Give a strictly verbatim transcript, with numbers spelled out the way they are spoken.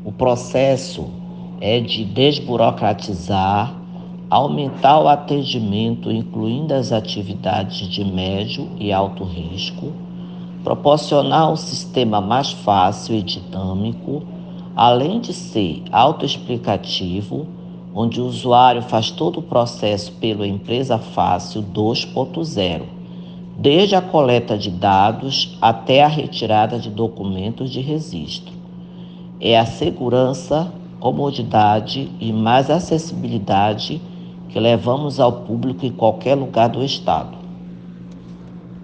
O processo é de desburocratizar, aumentar o atendimento, incluindo as atividades de médio e alto risco, proporcionar um sistema mais fácil e dinâmico, além de ser autoexplicativo, onde o usuário faz todo o processo pela Empresa Fácil dois ponto zero, desde a coleta de dados até a retirada de documentos de registro. É a segurança, comodidade e mais acessibilidade que levamos ao público em qualquer lugar do estado.